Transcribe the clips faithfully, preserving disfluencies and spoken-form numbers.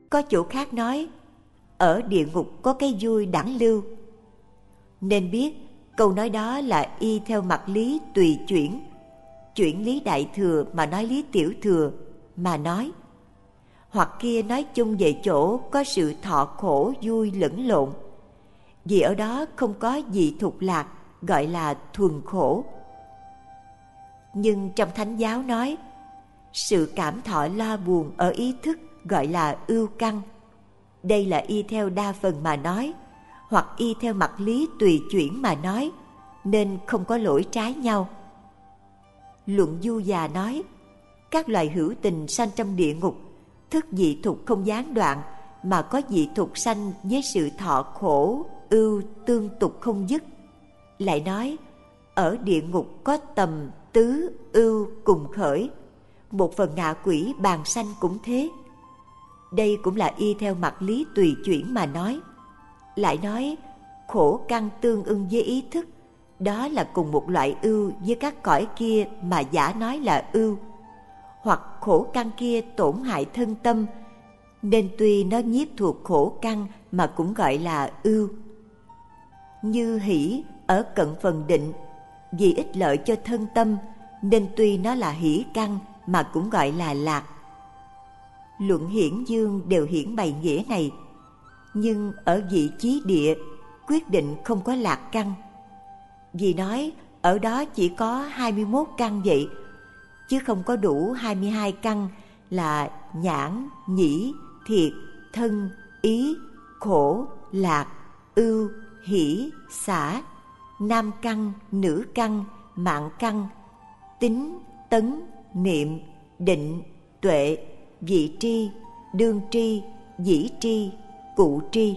Có chỗ khác nói ở địa ngục có cái vui đẳng lưu. Nên biết câu nói đó là y theo mặt lý tùy chuyển, chuyển lý đại thừa mà nói lý tiểu thừa mà nói. Hoặc kia nói chung về chỗ có sự thọ khổ vui lẫn lộn, vì ở đó không có dị thục lạc, gọi là thuần khổ. Nhưng trong Thánh giáo nói, sự cảm thọ lo buồn ở ý thức gọi là ưu căn. Đây là y theo đa phần mà nói, hoặc y theo mặt lý tùy chuyển mà nói, nên không có lỗi trái nhau. Luận Du Già nói, các loài hữu tình sanh trong địa ngục, thức dị thục không gián đoạn, mà có dị thục sanh với sự thọ khổ, ưu tương tục không dứt. Lại nói, ở địa ngục có tầm, tứ, ưu cùng khởi, một phần ngạ quỷ bàn sanh cũng thế. Đây cũng là y theo mặt lý tùy chuyển mà nói. Lại nói, khổ căn tương ưng với ý thức, đó là cùng một loại ưu với các cõi kia mà giả nói là ưu. Hoặc khổ căn kia tổn hại thân tâm, nên tuy nó nhiếp thuộc khổ căn mà cũng gọi là ưu. Như hỷ ở cận phần định, vì ích lợi cho thân tâm, nên tuy nó là hỷ căn mà cũng gọi là lạc. Luận Hiển Dương đều hiển bày nghĩa này, nhưng ở vị chí địa quyết định không có lạc căn. Vì nói ở đó chỉ có hai mươi mốt căn vậy, chứ không có đủ hai mươi hai căn là nhãn, nhĩ, thiệt, thân, ý, khổ, lạc, ưu, hỷ, xả, nam căn, nữ căn, mạng căn, tín, tấn, niệm, định, tuệ, vị tri, đương tri, dĩ tri, cụ tri.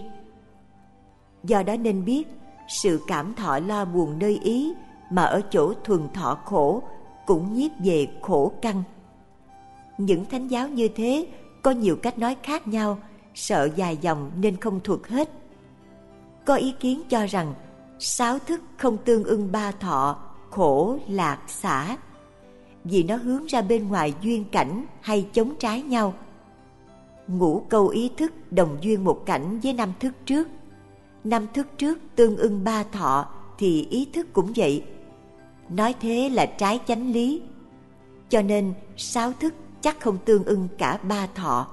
Do đó nên biết, sự cảm thọ lo buồn nơi ý mà ở chỗ thuần thọ khổ cũng nhiếp về khổ căn. Những thánh giáo như thế có nhiều cách nói khác nhau, sợ dài dòng nên không thuật hết. Có ý kiến cho rằng sáu thức không tương ưng ba thọ, khổ, lạc, xả, vì nó hướng ra bên ngoài duyên cảnh hay chống trái nhau. Ngũ câu ý thức đồng duyên một cảnh với năm thức trước. Năm thức trước tương ưng ba thọ thì ý thức cũng vậy. Nói thế là trái chánh lý. Cho nên sáu thức chắc không tương ưng cả ba thọ.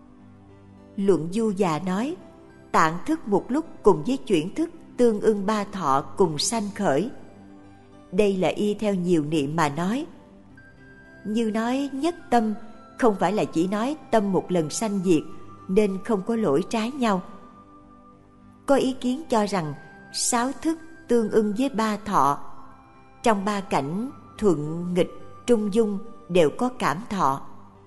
Luận Du Già nói, tạng thức một lúc cùng với chuyển thức tương ưng ba thọ cùng sanh khởi. Đây là y theo nhiều niệm mà nói. Như nói nhất tâm không phải là chỉ nói tâm một lần sanh diệt, nên không có lỗi trái nhau. Có ý kiến cho rằng sáu thức tương ưng với ba thọ. Trong ba cảnh thuận, nghịch, trung dung đều có cảm thọ.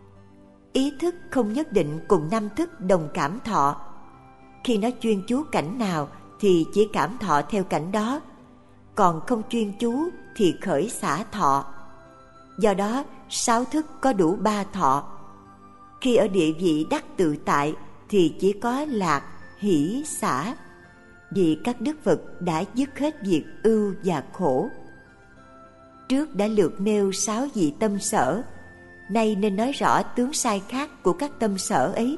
Ý thức không nhất định cùng năm thức đồng cảm thọ. Khi nó chuyên chú cảnh nào thì chỉ cảm thọ theo cảnh đó, còn không chuyên chú thì khởi xả thọ. Do đó sáu thức có đủ ba thọ. Khi ở địa vị đắc tự tại thì chỉ có lạc, hỷ, xả, vì các đức Phật đã dứt hết việc ưu và khổ. Trước đã lược nêu sáu vị tâm sở, nay nên nói rõ tướng sai khác của các tâm sở ấy.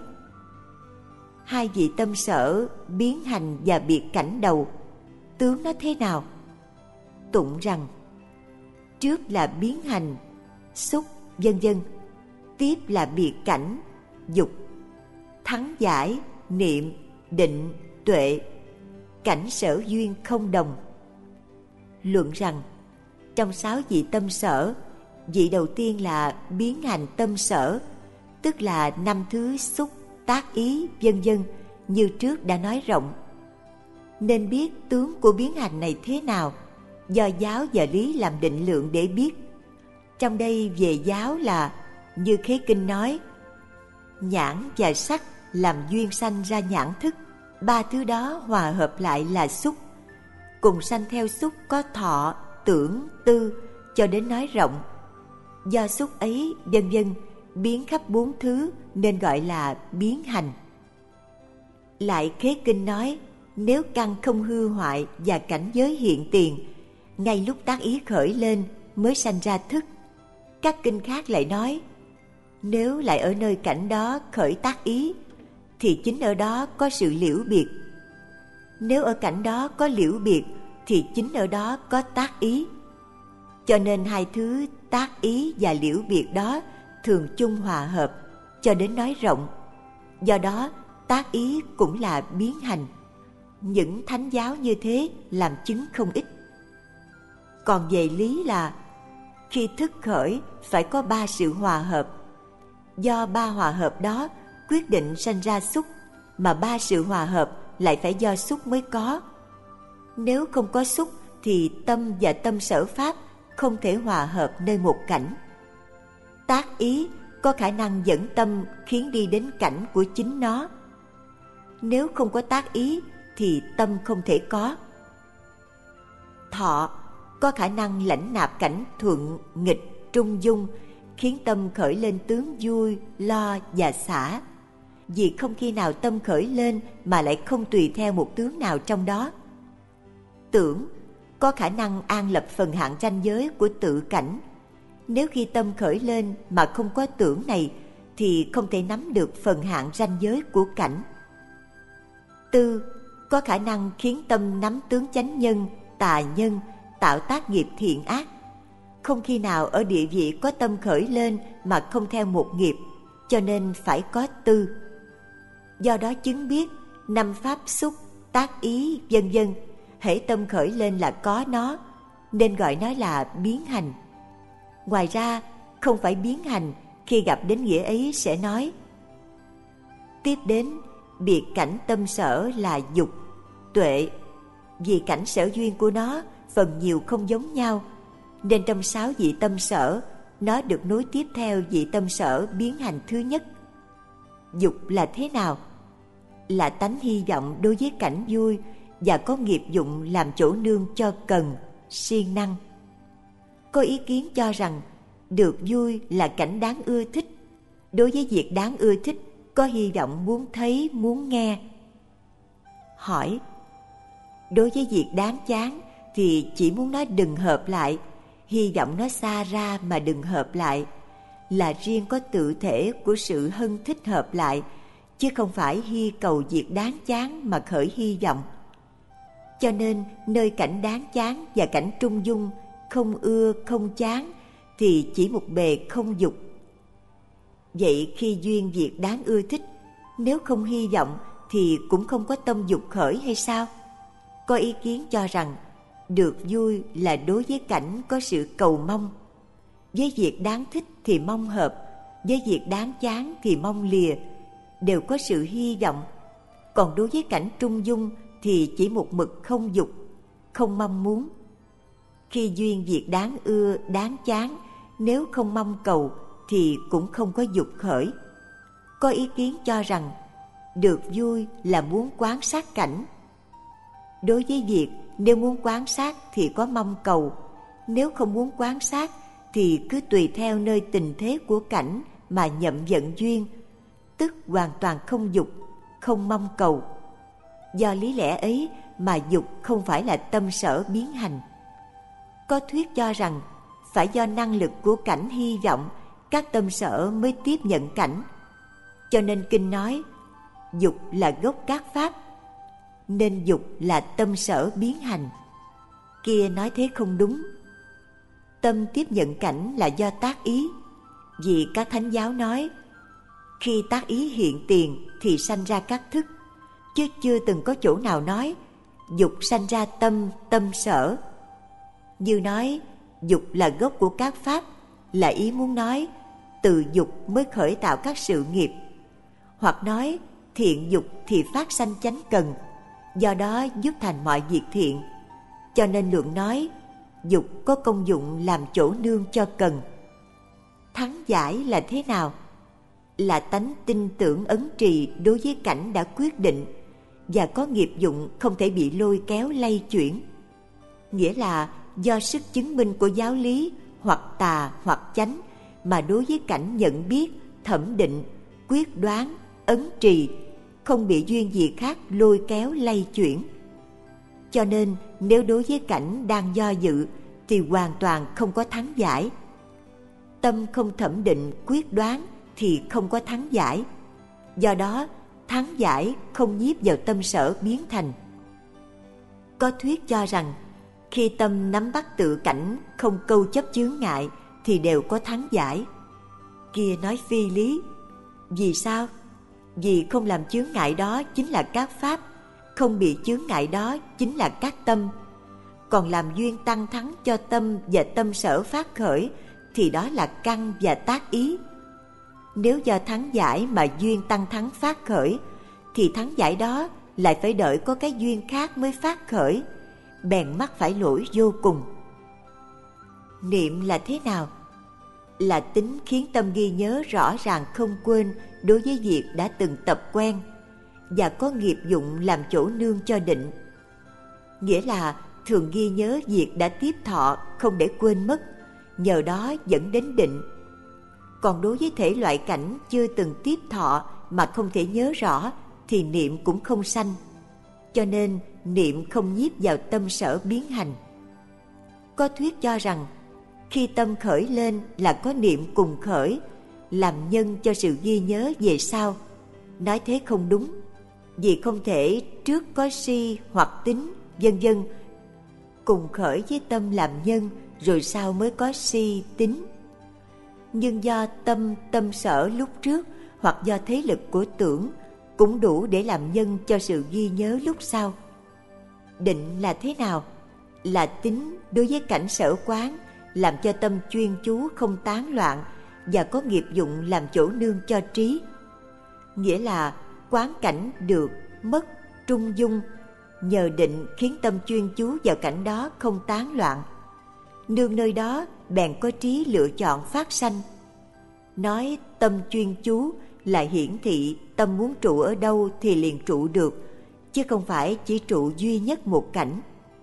Hai vị tâm sở biến hành và biệt cảnh đầu, tướng nó thế nào? Tụng rằng trước là biến hành, xúc, vân vân, tiếp là biệt cảnh, dục, thắng giải, niệm, định, tuệ, cảnh sở duyên không đồng. Luận rằng trong sáu vị tâm sở, vị đầu tiên là biến hành tâm sở, tức là năm thứ xúc, tác ý, vân vân, như trước đã nói rộng. Nên biết tướng của biến hành này thế nào, do giáo và lý làm định lượng để biết. Trong đây về giáo là như Khế Kinh nói, nhãn và sắc làm duyên sanh ra nhãn thức, ba thứ đó hòa hợp lại là xúc, cùng sanh theo xúc có thọ, tưởng, tư, cho đến nói rộng. Do xúc ấy vân vân biến khắp bốn thứ nên gọi là biến hành. Lại Khế Kinh nói, nếu căn không hư hoại và cảnh giới hiện tiền, ngay lúc tác ý khởi lên mới sanh ra thức. Các kinh khác lại nói, nếu lại ở nơi cảnh đó khởi tác ý thì chính ở đó có sự liễu biệt. Nếu ở cảnh đó có liễu biệt thì chính ở đó có tác ý. Cho nên hai thứ tác ý và liễu biệt đó thường chung hòa hợp, cho đến nói rộng. Do đó tác ý cũng là biến hành. Những thánh giáo như thế làm chứng không ít. Còn về lý là khi thức khởi phải có ba sự hòa hợp. Do ba hòa hợp đó quyết định sanh ra xúc, mà ba sự hòa hợp lại phải do xúc mới có. Nếu không có xúc thì tâm và tâm sở pháp không thể hòa hợp nơi một cảnh. Tác ý có khả năng dẫn tâm khiến đi đến cảnh của chính nó. Nếu không có tác ý thì tâm không thể có. Thọ có khả năng lãnh nạp cảnh thuận, nghịch, trung dung, khiến tâm khởi lên tướng vui, lo và xả. Vì không khi nào tâm khởi lên mà lại không tùy theo một tướng nào trong đó. Tưởng có khả năng an lập phần hạn ranh giới của tự cảnh. Nếu khi tâm khởi lên mà không có tưởng này thì không thể nắm được phần hạn ranh giới của cảnh. Tư có khả năng khiến tâm nắm tướng chánh nhân, tà nhân, tạo tác nghiệp thiện ác. Không khi nào ở địa vị có tâm khởi lên mà không theo một nghiệp, cho nên phải có tư. Do đó chứng biết năm pháp xúc, tác ý, vân vân, hễ tâm khởi lên là có nó, nên gọi nó là biến hành. Ngoài ra, không phải biến hành, khi gặp đến nghĩa ấy sẽ nói. Tiếp đến, biệt cảnh tâm sở là dục, tuệ. Vì cảnh sở duyên của nó phần nhiều không giống nhau, nên trong sáu vị tâm sở, nó được nối tiếp theo vị tâm sở biến hành thứ nhất. Dục là thế nào? Là tánh hy vọng đối với cảnh vui và có nghiệp dụng làm chỗ nương cho cần, siêng năng. Có ý kiến cho rằng được vui là cảnh đáng ưa thích. Đối với việc đáng ưa thích, có hy vọng muốn thấy, muốn nghe. Hỏi: đối với việc đáng chán thì chỉ muốn nó đừng hợp lại, hy vọng nó xa ra mà đừng hợp lại, là riêng có tự thể của sự hân thích hợp lại, chứ không phải hy cầu việc đáng chán mà khởi hy vọng. Cho nên nơi cảnh đáng chán và cảnh trung dung, không ưa không chán, thì chỉ một bề không dục. Vậy khi duyên việc đáng ưa thích, nếu không hy vọng thì cũng không có tâm dục khởi hay sao? Có ý kiến cho rằng được vui là đối với cảnh có sự cầu mong. Với việc đáng thích thì mong hợp, với việc đáng chán thì mong lìa, đều có sự hy vọng. Còn đối với cảnh trung dung thì chỉ một mực không dục, không mong muốn. Khi duyên việc đáng ưa, đáng chán, nếu không mong cầu thì cũng không có dục khởi. Có ý kiến cho rằng được vui là muốn quan sát cảnh. Đối với việc nếu muốn quan sát thì có mong cầu, nếu không muốn quan sát thì cứ tùy theo nơi tình thế của cảnh mà nhậm vận duyên, tức hoàn toàn không dục, không mong cầu. Do lý lẽ ấy mà dục không phải là tâm sở biến hành. Có thuyết cho rằng phải do năng lực của cảnh hy vọng, các tâm sở mới tiếp nhận cảnh. Cho nên kinh nói dục là gốc các pháp, nên dục là tâm sở biến hành. Kia nói thế không đúng. Tâm tiếp nhận cảnh là do tác ý. Vì các thánh giáo nói khi tác ý hiện tiền thì sanh ra các thức, chứ chưa từng có chỗ nào nói dục sanh ra tâm, tâm sở. Như nói dục là gốc của các pháp, là ý muốn nói từ dục mới khởi tạo các sự nghiệp. Hoặc nói thiện dục thì phát sanh chánh cần, do đó giúp thành mọi việc thiện. Cho nên luận nói dục có công dụng làm chỗ nương cho cần. Thắng giải là thế nào? Là tánh tin tưởng ấn trì đối với cảnh đã quyết định, và có nghiệp dụng không thể bị lôi kéo lay chuyển. Nghĩa là do sức chứng minh của giáo lý hoặc tà hoặc chánh mà đối với cảnh nhận biết, thẩm định, quyết đoán, ấn trì, không bị duyên gì khác lôi kéo lay chuyển. Cho nên nếu đối với cảnh đang do dự thì hoàn toàn không có thắng giải. Tâm không thẩm định, quyết đoán thì không có thắng giải. Do đó thắng giải không nhiếp vào tâm sở biến thành. Có thuyết cho rằng khi tâm nắm bắt tự cảnh không câu chấp chướng ngại thì đều có thắng giải. Kia nói phi lý. Vì sao? Vì không làm chướng ngại đó chính là các pháp, không bị chướng ngại đó chính là các tâm. Còn làm duyên tăng thắng cho tâm và tâm sở phát khởi thì đó là căn và tác ý. Nếu do thắng giải mà duyên tăng thắng phát khởi thì thắng giải đó lại phải đợi có cái duyên khác mới phát khởi, bèn mắc phải lỗi vô cùng. Niệm là thế nào? Là tính khiến tâm ghi nhớ rõ ràng không quên đối với việc đã từng tập quen và có nghiệp dụng làm chỗ nương cho định. Nghĩa là thường ghi nhớ việc đã tiếp thọ không để quên mất, nhờ đó dẫn đến định. Còn đối với thể loại cảnh chưa từng tiếp thọ mà không thể nhớ rõ thì niệm cũng không sanh. Cho nên niệm không nhiếp vào tâm sở biến hành. Có thuyết cho rằng khi tâm khởi lên là có niệm cùng khởi, làm nhân cho sự ghi nhớ về sau. Nói thế không đúng, vì không thể trước có si hoặc tính, vân vân cùng khởi với tâm làm nhân, rồi sau mới có si tính. Nhưng do tâm tâm sở lúc trước hoặc do thế lực của tưởng cũng đủ để làm nhân cho sự ghi nhớ lúc sau. Định là thế nào? Là tính đối với cảnh sở quán, làm cho tâm chuyên chú không tán loạn và có nghiệp dụng làm chỗ nương cho trí. Nghĩa là quán cảnh được, mất, trung dung, nhờ định khiến tâm chuyên chú vào cảnh đó không tán loạn. Nương nơi đó bèn có trí lựa chọn phát sanh. Nói tâm chuyên chú là hiển thị tâm muốn trụ ở đâu thì liền trụ được, chứ không phải chỉ trụ duy nhất một cảnh.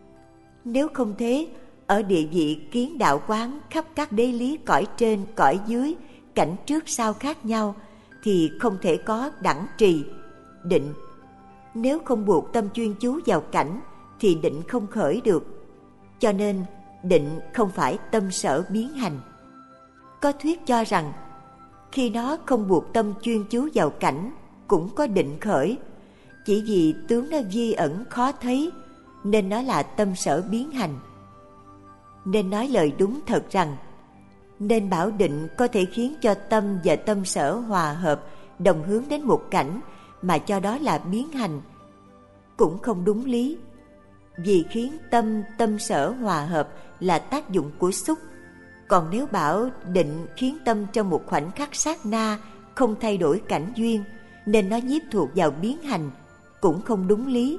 Nếu không thế, ở địa vị kiến đạo quán khắp các đế lý cõi trên cõi dưới, cảnh trước sau khác nhau, thì không thể có đẳng trì, định. Nếu không buộc tâm chuyên chú vào cảnh thì định không khởi được. Cho nên định không phải tâm sở biến hành. Có thuyết cho rằng khi nó không buộc tâm chuyên chú vào cảnh cũng có định khởi, chỉ vì tướng nó vi ẩn khó thấy nên nó là tâm sở biến hành. Nên nói lời đúng thật rằng nên bảo định có thể khiến cho tâm và tâm sở hòa hợp, đồng hướng đến một cảnh mà cho đó là biến hành cũng không đúng lý. Vì khiến tâm tâm sở hòa hợp là tác dụng của xúc. Còn nếu bảo định khiến tâm trong một khoảnh khắc sát na không thay đổi cảnh duyên, nên nó nhiếp thuộc vào biến hành cũng không đúng lý.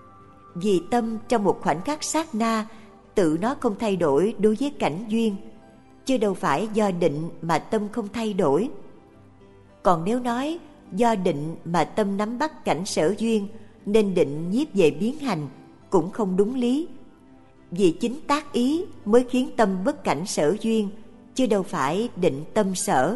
Vì tâm trong một khoảnh khắc sát na tự nó không thay đổi đối với cảnh duyên, chứ đâu phải do định mà tâm không thay đổi. Còn nếu nói do định mà tâm nắm bắt cảnh sở duyên nên định nhiếp về biến hành cũng không đúng lý. Vì chính tác ý mới khiến tâm bất cảnh sở duyên, chứ đâu phải định tâm sở.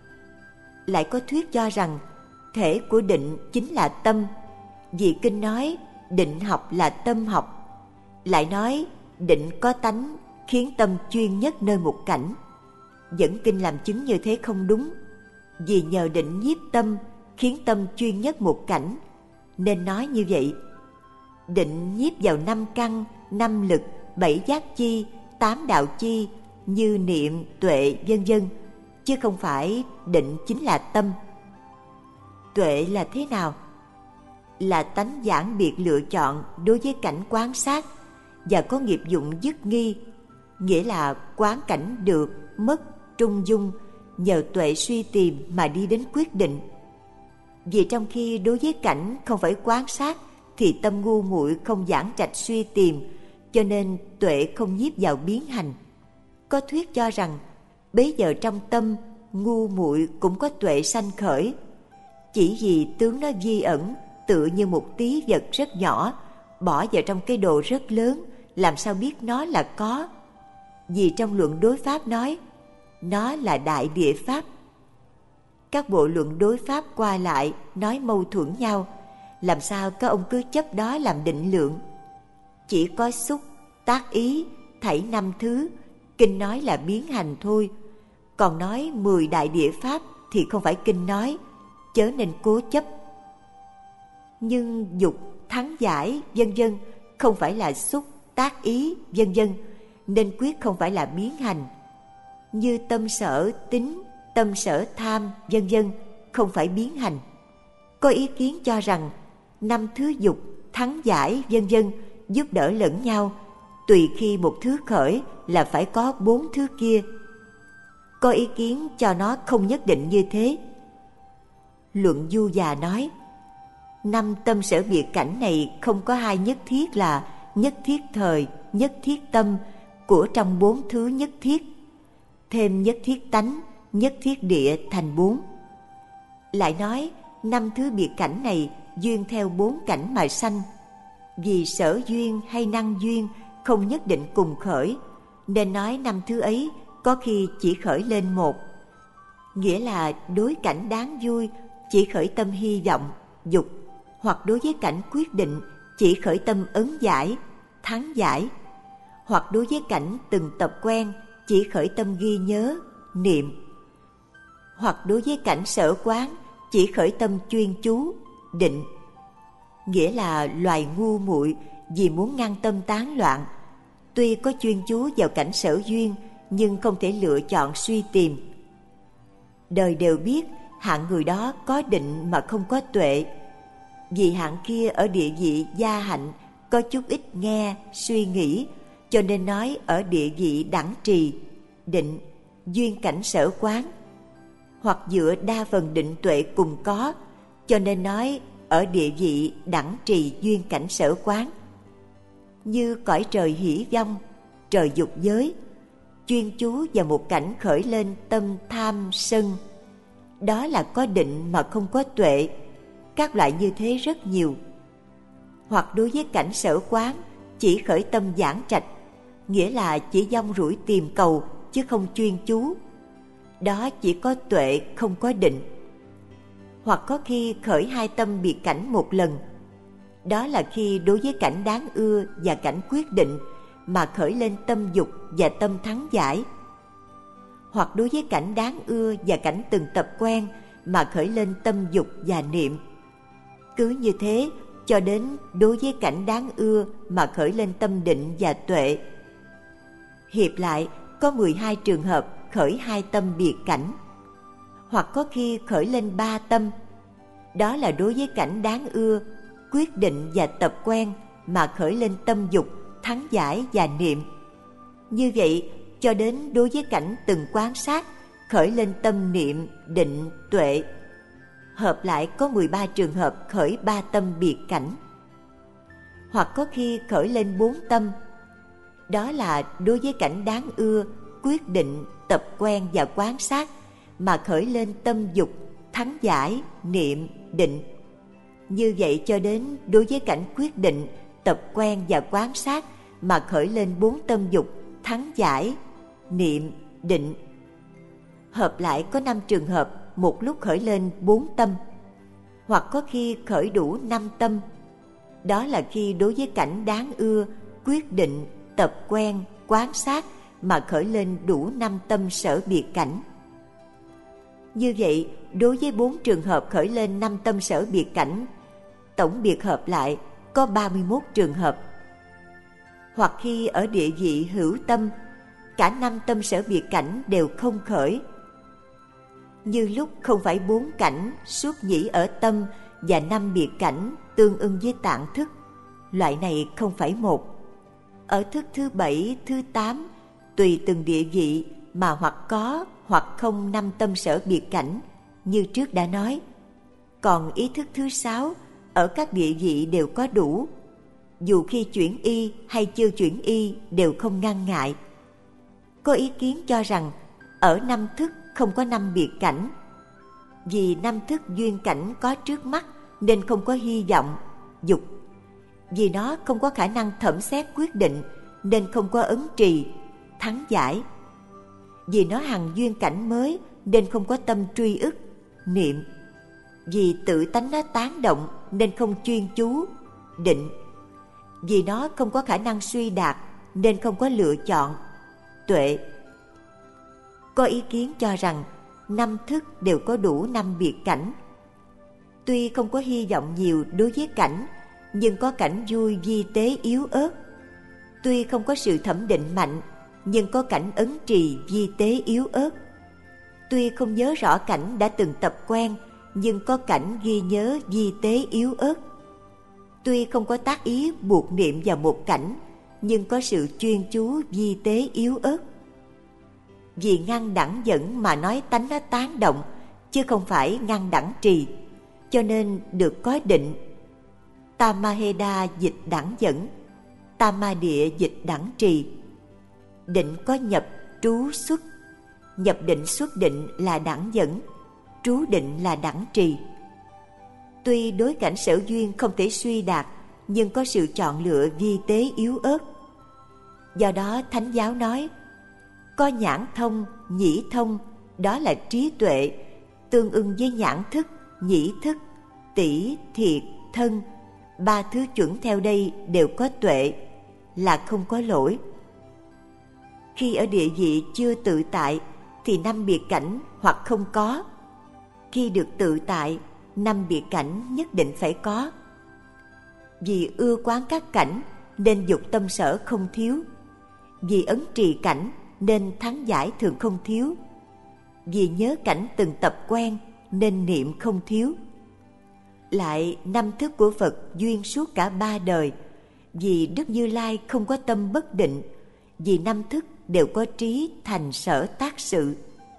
Lại có thuyết cho rằng thể của định chính là tâm, vì kinh nói định học là tâm học. Lại nói định có tánh khiến tâm chuyên nhất nơi một cảnh. Dẫn kinh làm chứng như thế không đúng. Vì nhờ định nhiếp tâm khiến tâm chuyên nhất một cảnh, nên nói như vậy. Định nhiếp vào năm căn, năm lực, bảy giác chi, tám đạo chi như niệm, tuệ, vân vân, chứ không phải định chính là tâm. Tuệ là thế nào? Là tánh giảng biệt lựa chọn đối với cảnh quán sát và có nghiệp dụng dứt nghi, nghĩa là quán cảnh được, mất, trung dung, nhờ tuệ suy tìm mà đi đến quyết định. Vì trong khi đối với cảnh không phải quán sát thì tâm ngu muội không giảng trạch suy tìm, cho nên tuệ không nhiếp vào biến hành. Có thuyết cho rằng bấy giờ trong tâm ngu muội cũng có tuệ sanh khởi, chỉ vì tướng nó vi ẩn, tựa như một tí vật rất nhỏ bỏ vào trong cái đồ rất lớn, làm sao biết nó là có. Vì trong luận đối pháp nói nó là đại địa pháp. Các bộ luận đối pháp qua lại nói mâu thuẫn nhau, làm sao các ông cứ chấp đó làm định lượng. Chỉ có xúc, tác ý, thảy năm thứ kinh nói là biến hành thôi. Còn nói mười đại địa pháp thì không phải kinh nói, chớ nên cố chấp. Nhưng dục, thắng giải, vân vân không phải là xúc, tác ý, vân vân, nên quyết không phải là biến hành. Như tâm sở tính, tâm sở tham, vân vân không phải biến hành. Có ý kiến cho rằng năm thứ dục, thắng giải, vân vân giúp đỡ lẫn nhau, tùy khi một thứ khởi là phải có bốn thứ kia. Có ý kiến cho nó không nhất định như thế. Luận Du Già nói, năm tâm sở biệt cảnh này không có hai nhất thiết là nhất thiết thời, nhất thiết tâm của trong bốn thứ nhất thiết, thêm nhất thiết tánh, nhất thiết địa thành bốn. Lại nói năm thứ biệt cảnh này duyên theo bốn cảnh mà sanh, vì sở duyên hay năng duyên không nhất định cùng khởi, nên nói năm thứ ấy có khi chỉ khởi lên một. Nghĩa là đối cảnh đáng vui chỉ khởi tâm hy vọng, dục, hoặc đối với cảnh quyết định chỉ khởi tâm ấn giải, thắng giải, hoặc đối với cảnh từng tập quen chỉ khởi tâm ghi nhớ, niệm, hoặc đối với cảnh sở quán chỉ khởi tâm chuyên chú, định. Nghĩa là loài ngu muội vì muốn ngăn tâm tán loạn, tuy có chuyên chú vào cảnh sở duyên nhưng không thể lựa chọn suy tìm. Đời đều biết hạng người đó có định mà không có tuệ, vì hạng kia ở địa vị gia hạnh có chút ít nghe, suy nghĩ, cho nên nói ở địa vị đẳng trì, định, duyên cảnh sở quán, hoặc dựa đa phần định tuệ cùng có, cho nên nói ở địa vị đẳng trì duyên cảnh sở quán. Như cõi trời hỷ vong, trời dục giới, chuyên chú vào một cảnh khởi lên tâm tham sân, đó là có định mà không có tuệ. Các loại như thế rất nhiều. Hoặc đối với cảnh sở quán chỉ khởi tâm giảng trạch, nghĩa là chỉ vong rủi tìm cầu chứ không chuyên chú, đó chỉ có tuệ không có định. Hoặc có khi khởi hai tâm biệt cảnh một lần, đó là khi đối với cảnh đáng ưa và cảnh quyết định mà khởi lên tâm dục và tâm thắng giải, hoặc đối với cảnh đáng ưa và cảnh từng tập quen mà khởi lên tâm dục và niệm. Cứ như thế cho đến đối với cảnh đáng ưa mà khởi lên tâm định và tuệ. Hiệp lại có mười hai trường hợp khởi hai tâm biệt cảnh. Hoặc có khi khởi lên ba tâm, đó là đối với cảnh đáng ưa, quyết định và tập quen mà khởi lên tâm dục, thắng giải và niệm. Như vậy cho đến đối với cảnh từng quan sát khởi lên tâm niệm, định, tuệ. Hợp lại có mười ba trường hợp khởi ba tâm biệt cảnh. Hoặc có khi khởi lên bốn tâm, đó là đối với cảnh đáng ưa, quyết định, tập quen và quan sát mà khởi lên tâm dục, thắng giải, niệm, định. Như vậy cho đến đối với cảnh quyết định, tập quen và quan sát mà khởi lên bốn tâm dục, thắng giải, niệm, định. Hợp lại có năm trường hợp một lúc khởi lên bốn tâm. Hoặc có khi khởi đủ năm tâm, đó là khi đối với cảnh đáng ưa, quyết định, tập quen, quan sát mà khởi lên đủ năm tâm sở biệt cảnh. Như vậy đối với bốn trường hợp khởi lên năm tâm sở biệt cảnh, tổng biệt hợp lại có ba mươi mốt trường hợp. Hoặc khi ở địa vị hữu tâm, cả năm tâm sở biệt cảnh đều không khởi. Như lúc không phải bốn cảnh suốt nhĩ ở tâm và năm biệt cảnh tương ưng với tạng thức, loại này không phải một. Ở thức thứ bảy, thứ tám, tùy từng địa vị mà hoặc có hoặc không năm tâm sở biệt cảnh, như trước đã nói. Còn ý thức thứ sáu, ở các địa vị đều có đủ, dù khi chuyển y hay chưa chuyển y đều không ngăn ngại. Có ý kiến cho rằng ở năm thức không có năm biệt cảnh, vì năm thức duyên cảnh có trước mắt nên không có hy vọng, dục. Vì nó không có khả năng thẩm xét quyết định nên không có ấn trì, thắng giải. Vì nó hằng duyên cảnh mới nên không có tâm truy ức, niệm. Vì tự tánh nó tán động nên không chuyên chú, định. Vì nó không có khả năng suy đạt nên không có lựa chọn, tuệ. Có ý kiến cho rằng năm thức đều có đủ năm biệt cảnh. Tuy không có hy vọng nhiều đối với cảnh, nhưng có cảnh vui vi tế yếu ớt. Tuy không có sự thẩm định mạnh, nhưng có cảnh ấn trì vi tế yếu ớt. Tuy không nhớ rõ cảnh đã từng tập quen, nhưng có cảnh ghi nhớ vi tế yếu ớt. Tuy không có tác ý buộc niệm vào một cảnh, nhưng có sự chuyên chú vi tế yếu ớt. Vì ngăn đẳng dẫn mà nói tánh nó tán động, chứ không phải ngăn đẳng trì, cho nên được có định. Tamaheda dịch đẳng dẫn, Tamadia dịch đẳng trì. Định có nhập, trú, xuất. Nhập định xuất định là đẳng dẫn, trú định là đẳng trì. Tuy đối cảnh sở duyên không thể suy đạt, nhưng có sự chọn lựa vi tế yếu ớt. Do đó Thánh giáo nói, có nhãn thông, nhĩ thông, đó là trí tuệ, tương ưng với nhãn thức, nhĩ thức, tỷ, thiệt, thân. Ba thứ chuẩn theo đây đều có tuệ, là không có lỗi. Khi ở địa vị chưa tự tại, thì năm biệt cảnh hoặc không có. Khi được tự tại, năm biệt cảnh nhất định phải có. Vì ưa quán các cảnh, nên dục tâm sở không thiếu. Vì ấn trì cảnh, nên thắng giải thường không thiếu. Vì nhớ cảnh từng tập quen, nên niệm không thiếu. Lại năm thức của Phật duyên suốt cả ba đời. Vì Đức Như Lai không có tâm bất định, vì năm thức đều có trí thành sở tác sự.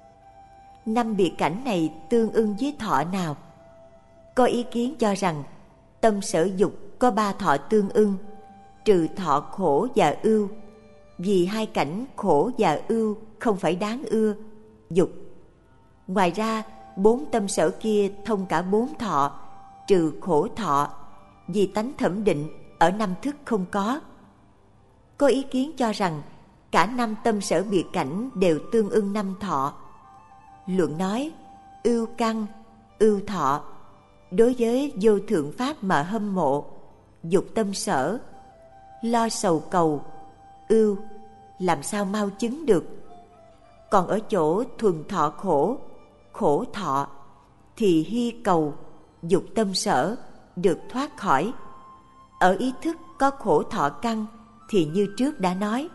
Năm biệt cảnh này tương ưng với thọ nào? Có ý kiến cho rằng tâm sở dục có ba thọ tương ưng, trừ thọ khổ và ưu, vì hai cảnh khổ và ưu không phải đáng ưa, dục. Ngoài ra, bốn tâm sở kia thông cả bốn thọ, trừ khổ thọ, vì tánh thẩm định ở năm thức không có. Có ý kiến cho rằng cả năm tâm sở biệt cảnh đều tương ưng năm thọ. Luận nói, ưu căn, ưu thọ, đối với vô thượng pháp mà hâm mộ, dục tâm sở, lo sầu cầu, ưu, làm sao mau chứng được. Còn ở chỗ thuần thọ khổ, khổ thọ, thì hy cầu, dục tâm sở, được thoát khỏi. Ở ý thức có khổ thọ căn, thì như trước đã nói.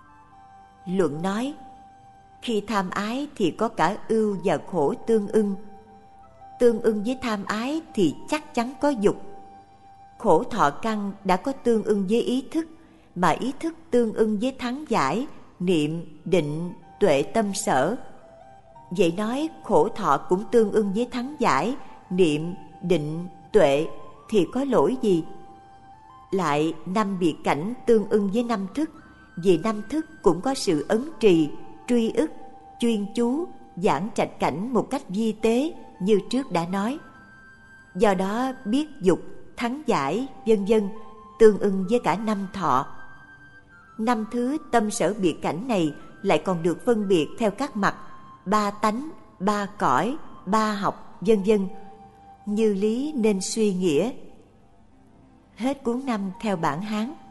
Luận nói, khi tham ái thì có cả ưu và khổ tương ưng. Tương ưng với tham ái thì chắc chắn có dục. Khổ thọ căn đã có tương ưng với ý thức, mà ý thức tương ưng với thắng giải, niệm, định, tuệ tâm sở. Vậy nói khổ thọ cũng tương ưng với thắng giải, niệm, định, tuệ thì có lỗi gì? Lại năm biệt cảnh tương ưng với năm thức, vì năm thức cũng có sự ấn trì, truy ức, chuyên chú, giảng trạch cảnh một cách vi tế như trước đã nói. Do đó biết dục, thắng giải, vân vân tương ưng với cả năm thọ. Năm thứ tâm sở biệt cảnh này lại còn được phân biệt theo các mặt, ba tánh, ba cõi, ba học, vân vân, như lý nên suy nghĩa. Hết cuốn năm theo bản Hán.